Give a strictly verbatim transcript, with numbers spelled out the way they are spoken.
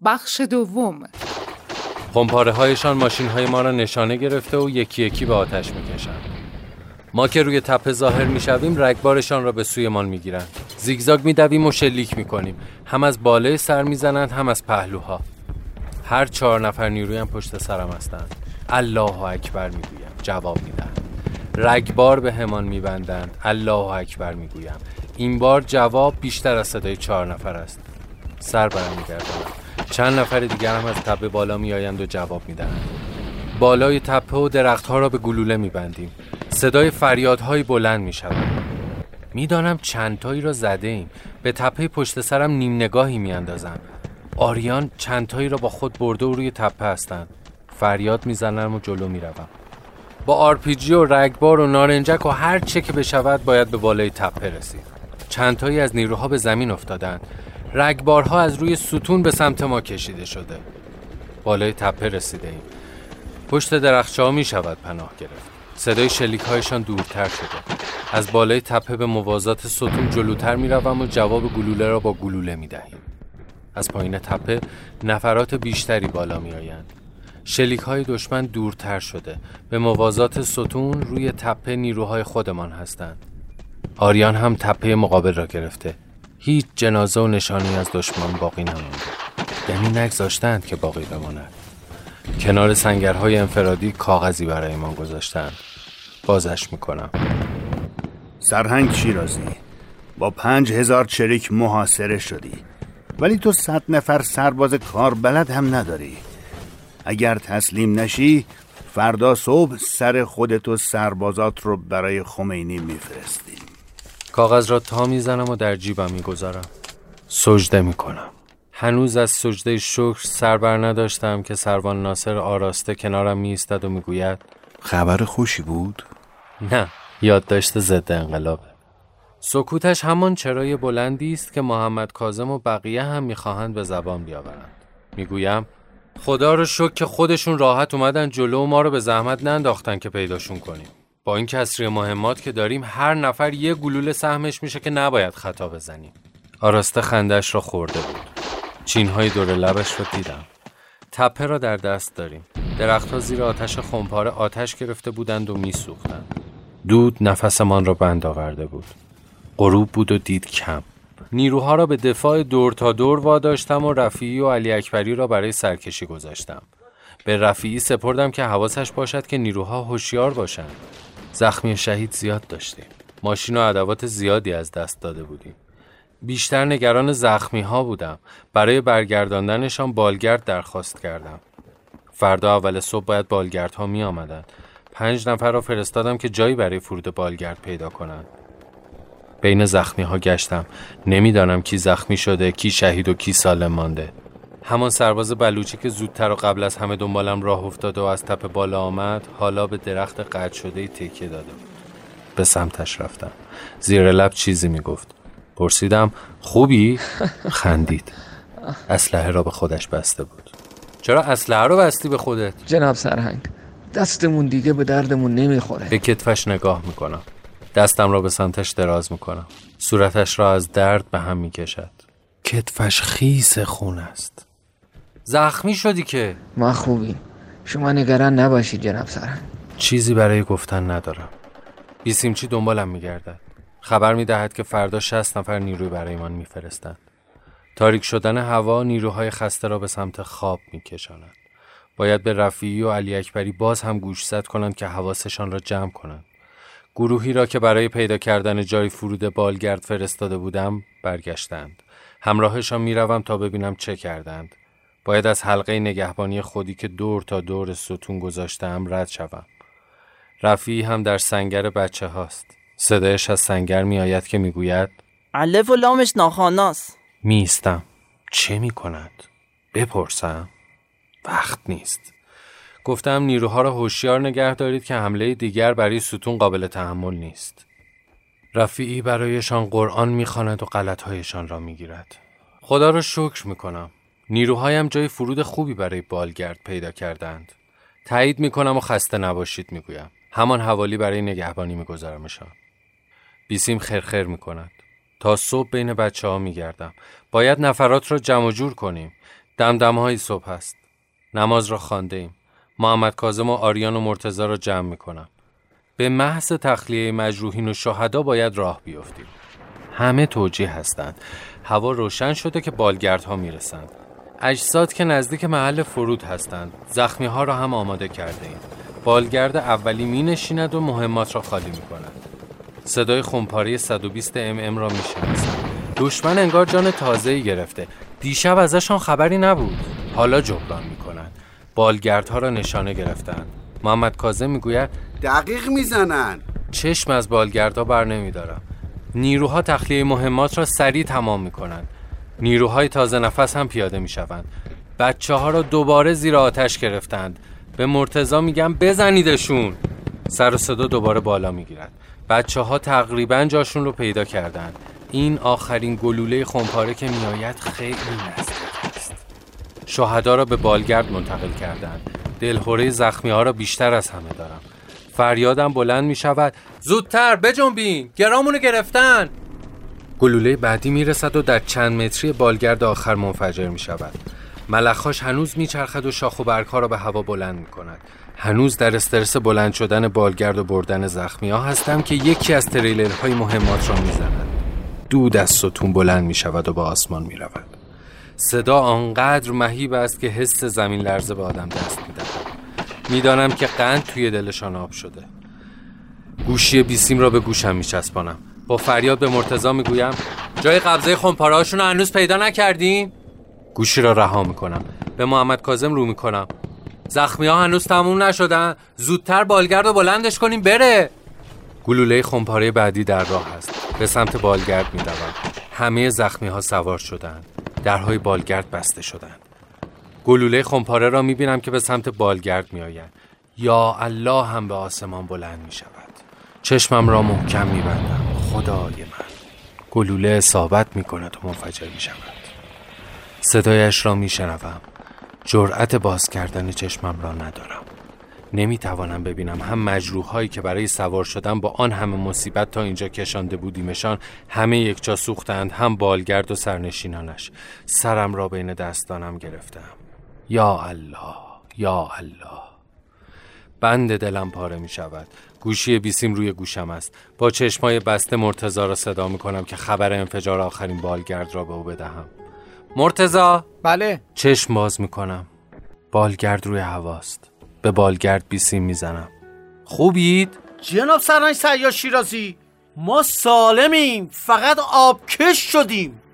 بخش دوم. خمپاره هایشان ماشین های ما را نشانه گرفته و یکی یکی به آتش میکشند. ما که روی تپه ظاهر میشویم رگبارشان را به سویمان میگیرند. زیگزاگ میدویم و شلیک میکنیم. هم از بالای سر میزنند هم از پهلوها. هر چهار نفر نیروی هم پشت سرم هستند. الله اکبر میگویم، جواب میدن. رگبار به همان میبندند. الله اکبر میگویم. این بار جواب بیشتر از صدای چهار نفر است. سر برمیگردانم. چند نفر دیگر هم از تپه بالا میآیند و جواب میدن. بالای تپه و درختها را به گلوله میبندیم. صدای فریادهای بلند میشود. میدانم چندتایی را زده ایم. به تپه پشت سرم نیم نگاهی میاندازم. آریان چندتایی را با خود برده و روی تپه هستند. فریاد میزنم و جلو میروم. با آرپیجی و رگبار و نارنجک و هر چه که بشود باید به بالای تپه رسید. چندتایی از نیروها به زمین افتادند. رگبارها از روی ستون به سمت ما کشیده شده. بالای تپه رسیده ایم. پشت درخت‌ها می شود پناه گرفت. صدای شلیک‌هایشان دورتر شده. از بالای تپه به موازات ستون جلوتر می روم و جواب گلوله را با گلوله می دهیم. از پایین تپه نفرات بیشتری بالا می آیند. شلیک‌های دشمن دورتر شده. به موازات ستون روی تپه نیروهای خودمان هستند. آریان هم تپه مقابل را گرفته. هیچ جنازه و نشانی از دشمن باقی نمانده. یعنی نگذاشتند که باقی بماند. کنار سنگرهای انفرادی کاغذی برای ما گذاشتند. بازش میکنم. سرهنگ شیرازی، با پنج هزار چریک محاصره شدی، ولی تو صد نفر سرباز کاربلد هم نداری. اگر تسلیم نشی فردا صبح سر خودت و سربازات رو برای خمینی میفرستی. کاغذ را تا میزنم و در جیبم میگذارم. سجده میکنم. هنوز از سجده شکر سر بر نداشتم که سروان ناصر آراسته کنارم میایستد و میگوید خبر خوشی بود؟ نه، یادداشت ضد انقلابه. سکوتش همان چرای بلندی است که محمد کاظم و بقیه هم میخواهند به زبان بیاورند. میگویم خدا رو شکر که خودشون راحت اومدن جلو و ما رو به زحمت ننداختن که پیداشون کنیم. با این کسری مهمات که داریم هر نفر یه گلوله سهمش میشه که نباید خطا بزنیم. آراسته خندش را خورده بود. چینهای دور لبش رو دیدم. تپه را در دست داریم. درختها زیر آتش خمپاره آتش گرفته بودند و میسوختند. دود نفسمان را بند آورده بود. غروب بود و دید کم. نیروها را به دفاع دور تا دور واداشتم و رفیعی و علی اکبری را برای سرکشی گذاشتم. به رفیعی سپردم که حواسش باشد که نیروها هوشیار باشند. زخمی شهید زیاد داشتیم. ماشین و ادوات زیادی از دست داده بودیم. بیشتر نگران زخمی ها بودم. برای برگرداندنشان بالگرد درخواست کردم. فردا اول صبح باید بالگردها می آمدن. پنج نفر را فرستادم که جایی برای فرود بالگرد پیدا کنند. بین زخمی ها گشتم. نمیدانم کی زخمی شده، کی شهید و کی سالم مانده. همان سرباز بلوچی که زودتر و قبل از همه دنبالم راه افتاده و از تپه بالا آمد، حالا به درخت قطع شده تکیه داده بود. به سمتش رفتم. زیر لب چیزی میگفت. پرسیدم خوبی؟ خندید. اسلحه را به خودش بسته بود. چرا اسلحه رو بستی به خودت؟ جناب سرهنگ، دستمون دیگه به دردمون نمیخوره. به کتفش نگاه میکنم. دستم را به سمتش دراز میکنم. صورتش را از درد به هم میکشد. کتفش خیس خون است. زخمی شدی که؟ ما خوبیم. شما نگران نباشید جناب سرهنگ. چیزی برای گفتن ندارم. بیسیمچی دنبالم میگردد. خبر میدهد که فردا شصت نفر نیروی برای من میفرستند. تاریک شدن هوا نیروهای خسته را به سمت خواب میکشانند. باید به رفیعی و علی اکبری باز هم گوشزد کنند که حواسشان را جمع کنند. گروهی را که برای پیدا کردن جای فرود بالگرد فرستاده بودم برگشتند. همراهشان میروم تا ببینم چه کردند. باید از حلقه نگهبانی خودی که دور تا دور ستون گذاشتم رد شوم. رفیعی هم در سنگر بچه هاست. صدایش از سنگر می آید که می گوید الف و لامش ناخواناست. می ایستم. چه می کند؟ بپرسم؟ وقت نیست. گفتم نیروها را هوشیار نگه دارید که حمله دیگر برای ستون قابل تحمل نیست. رفیعی برایشان قرآن می خواند و غلطهایشان را می گیرد. خدا را شکر می کنم. نیروهایم جای فرود خوبی برای بالگرد پیدا کردند. تایید می کنم و خسته نباشید می گویم. همان حوالی برای نگهبانی می گذارمشان. بیسیم خرخر می کند. تا صبح بین بچه ها می گردم. باید نفرات را جمع جور کنیم. دمدمهای صبح است. نماز را خوانده ایم. محمد کاظم و آریان و مرتضی را جمع میکنم. به محض تخلیه مجروحین و شهدا باید راه بیفتیم. همه توجیه هستند. هوا روشن شده که بالگردها میرسند. اجساد که نزدیک محل فرود هستند. زخمی ها را هم آماده کرده ایم. بالگرد اولی می نشیند و مهمات را خالی می کند. صدای خمپاره صد و بیست ام ام را می شناسم. دشمن انگار جان تازه‌ای گرفته. دیشب ازشان خبری نبود. حالا جبران می کنند. بالگردها را نشانه گرفتند. محمد کاظم می گوید دقیق می زنن. چشم از بالگردها بر نمی دارم. نیروها تخلیه مهمات را سریع تمام می کنند. نیروهای تازه نفس هم پیاده می شوند. بچه ها را دوباره زیر آتش گرفتند. به مرتضی میگم بزنیدشون. سر و صدا دوباره بالا میگیرد. بچه ها تقریبا جاشون رو پیدا کردند. این آخرین گلوله خمپاره که میآید خیلی نزدیک است. شهدا را به بالگرد منتقل کردند. دلهوره زخمی ها را بیشتر از همه دارم. فریادم بلند می شود زودتر بجنبین، گرامونو گرفتن. گلوله بعدی میرسد و در چند متری بالگرد آخر منفجر می شود. ملخاش هنوز میچرخد و شاخ و برگ‌ها را به هوا بلند می‌کند. هنوز در استرس بلند شدن بالگرد و بردن زخمی‌ها هستم که یکی از تریلرهای مهمات را می‌زند. دود از ستون بلند می‌شود و به آسمان می‌رود. صدا آنقدر مهیب است که حس زمین لرزه به آدم دست می‌دهد. می‌دانم که قند توی دلشان آب شده. گوشی بیسیم را به گوشم می‌چسبانم. با فریاد به مرتضی می‌گویم جای قبضه خمپاره‌هاشون رو هنوز پیدا نکردیم؟ گوشی را رها میکنم. به محمد کاظم رو میکنم. زخمی ها هنوز تموم نشدن. زودتر بالگرد رو بلندش کنیم بره. گلوله خمپاره بعدی در راه است. به سمت بالگرد میدوم. همه زخمی ها سوار شدند. درهای بالگرد بسته شدند. گلوله خمپاره را میبینم که به سمت بالگرد میآید. یا الله هم به آسمان بلند میشود. چشمم را محکم میبندم. خدای من. گلوله اصابت میکند و منفجر میشود. صدایش را میشنوم. جرأت باز کردن چشمم را ندارم. نمیتوانم ببینم هم مجروحایی که برای سوار شدن با آن همه مصیبت تا اینجا کشانده بودیمشان همه یکجا سوختند، هم بالگرد و سرنشینانش. سرم را بین دستانم گرفتم. یا الله، یا الله. بند دلم پاره می شود. گوشی بیسیم روی گوشم است. با چشمای بسته مرتضی را صدا می کنم که خبر انفجار آخرین بالگرد را به او بدهم. مرتضی. بله. چشم باز می کنم. بالگرد روی هواست. به بالگرد بیسیم می زنم. خوبید؟ جناب سرهنگ سیاد شیرازی، ما سالمیم، فقط آبکش شدیم.